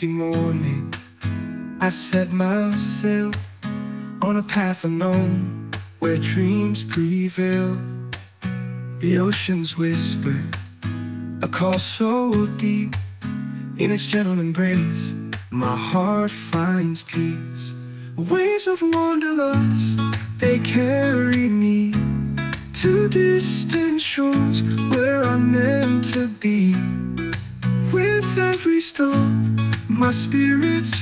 misty morning, I set myself on a path unknown, where dreams prevail. The ocean's whisper, a call so deep. In its gentle embrace, my heart finds peace. Waves of wanderlust, they carry me to distant shores where I'm meant to be. With every storm, my spirit's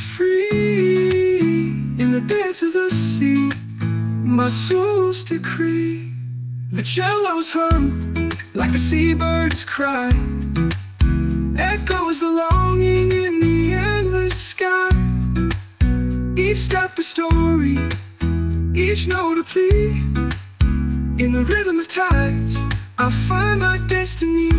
free. In the dance of the sea, my soul's decree. The cellos hum like a seabird's cry, echoes the longing in the endless sky. Each step a story, each note a plea. In the rhythm of tides, I find my destiny.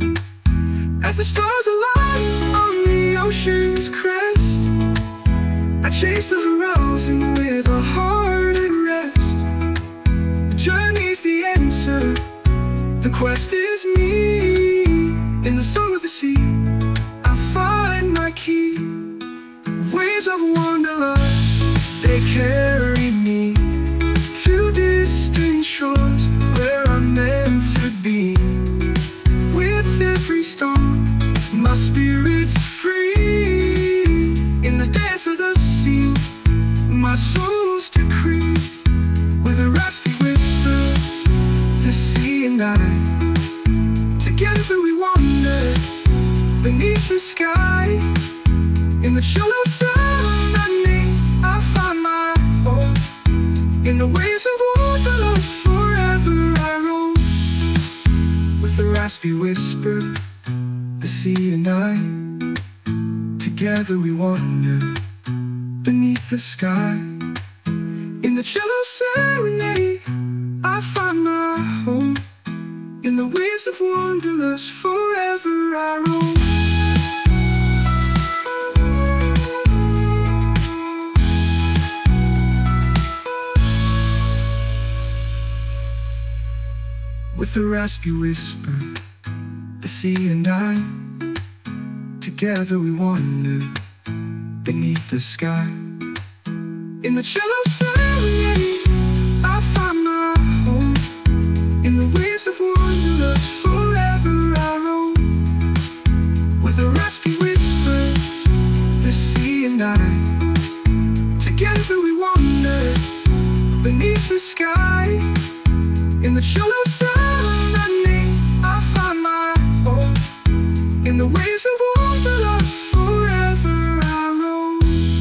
As the stars align on the ocean's crest, I chase the horizon with a heart at rest. The journey's the answer, the quest is me. In the song of the sea, I find my key. Waves of wanderlust, they carry me to distant shores where I'm meant to be. With every storm, my spirit's free. In the dance of the sea, my soul's decree. With a raspy whisper, the sea and I, together we wander beneath the sky. In the shallow sun underneath, I find my home. In the waves of wanderlust, forever I roam. With the raspy whisper, the sea and I, together we wander beneath the sky. In the cello serenade, I find my home. In the waves of wanderlust, forever I roam. With the raspy whisper, the sea and I, together we wander beneath the sky. In the cello serenade, I find my home. In the waves of wanderlust, forever I roam. With a raspy whisper, the sea and I, together we wander beneath the sky. In the cello sun underneath, I find my home. In the waves of wanderlust, forever I roam.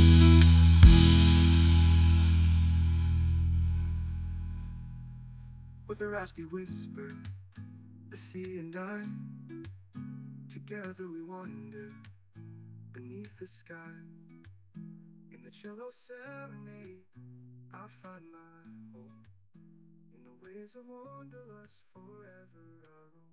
With a raspy whisper, the sea and I, together we wander beneath the sky. In the cello serenade, I find my home. In the waves of wanderlust, forever I roam.